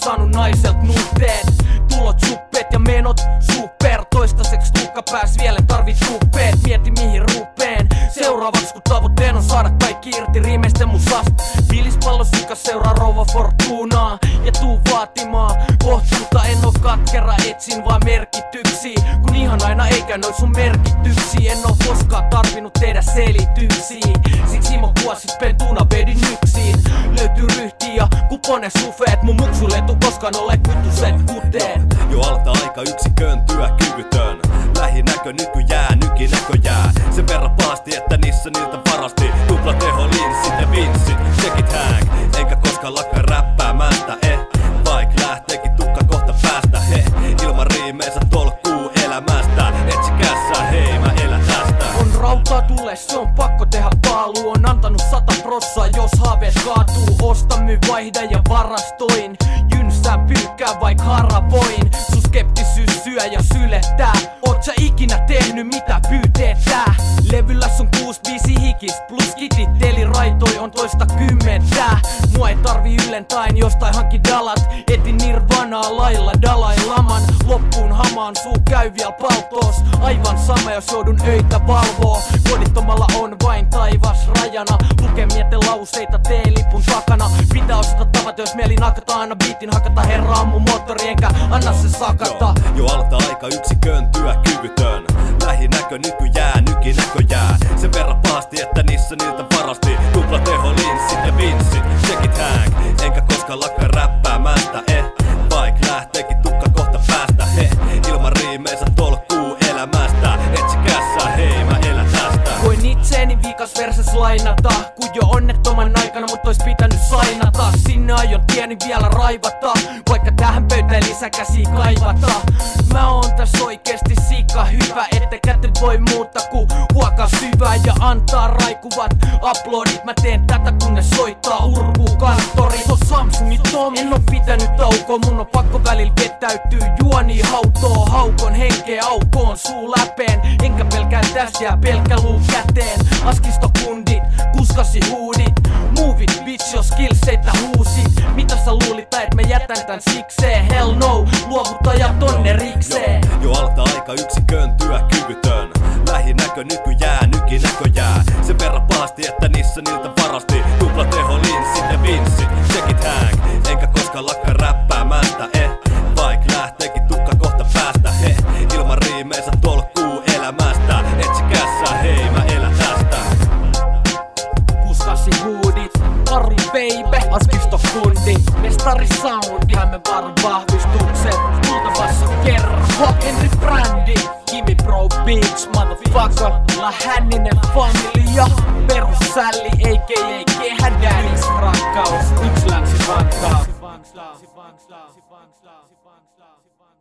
saanut naiselt nuhteet. Tulot suppet ja menot super. Toistaiseksi tukka pääs vielä tarvit tuppeet. Mieti mihin rupeen seuraavaksi, kun tavoitteen on saada kaikki irti riimeisten musasta. Pilispallo sykäs seuraa rouva Fortunaa ja tuu vaatimaan kohtuutta. En oo katkera, etsin vaan merkityksiä, kun ihan aina eikä noi sun merkityksiä. En oo koskaan tarvinnut tehdä selityksiä, siksi mä kuosit pentuna vedin yksin. Löytyy ryhtiä, kupone sufeet, mun muksulle tuu koskaan ole kutuset kuteet. Jo alta aika yksikön työkyvytön. Lähinäkö nykyjää, nykinäköjää. Sen verran pahasti, että niissä niiltä varasti. Tupla teho, linssit ja vinssit, checkit hang. Enkä koskaan lakkaa räppäämästä, vaik lähteekin tukka kohta päästä, ilman riimeensä tolkkuu elämästä. Etsikässä, hei mä elän tästä. On rautaa tulee, se on pakko tehdä paalu. On antanut 100%, jos haaveet kaatuu. Osta, myy, vaihda ja varastoin. Jynsää, pyykkää vaik haravoin. Sun skeptisyys syö ja sylettää. Oot sä ikinä tehnyt mitä pyyteetää? Levyllä sun 6 biisi hikis plus kitit eli raitoi on toista kymmentä. Mua ei tarvi yllentäin jostain hankin dalat. Etin nirvanaa lailla Dalai Laman. Loppuun hamaan suu käy viel paltoos. Aivan sama jos joudun öitä valvoo. Kodittomalla on vain taivas rajana. Luke mieten lauseita T-lipun takana. Pitää osata tavat jos mieli nakata. Aina biitin hakata, herra ammu moottori enkä anna se sakata. Jo alta aika yksikön työkyvytön. Lähinäkö nykyjää, nykinäköjää. Sen verran pahasti, että niissä niiltä varasti. Tupla teho, linssit ja vinssit, checkit hang. Enkä koskaan lakkaa räppäämästä, vaik lähteekin tukka kohta päästä, ilman riimeensä tolkkuu elämästä. Etsikässä, hei mä elän tästä. Voin itseeni viikas verses lainata, kun jo onnettoman aikana mut ois pitänyt sainata. Sinne aion tieni vielä raivata, vaikka tähän pöytään lisäkäsiä kaivata. Mä oon täs oikeesti sika hyvä, ettekä te voi muuta ku huokaa syvää ja antaa raikuvat uploadit. Mä teen tätä kun ne soittaa urkuu kanttori. On Samsungi Tom, en oo pitänyt taukoa, mun on pakko välillä vetäytyy juoni hautoo. Haukon henkeä aukoon suu läpeen, enkä pelkää tästä jää pelkkä luu käteen. Askistokundit, kuskasi huudit, movit bitch jos skillseitä huusit. Mitä sä luulit et mä jätän tän sikseen? Hell no, luovuttaja tonne rikseen. Jo alta aika yksikön työkyvytön. Lähinäkö nykyjää, nykinäköjää. Sen verran pahasti, että niissä niiltä varasti. Tupla teho, linssit ja vinssit, checkit hang. Enkä koskaan lakkaa räppäämästä, vaik lähteekin tukka kohta päästä, ilman riimeensä tolkkuu elämästä. Etsikässä, hei mä elän tästä. Kuskasi huudit, Karli baby, askistokundi, mestari soundi, hämme varon vahvistukset, kultavassa kerho, Henry Brandi, Kimi Pro Beats, motherfucker, La Hänninen familia, perussälli, a.k.a. kehädänis, rakkaus, yks Länsi-Vantaa.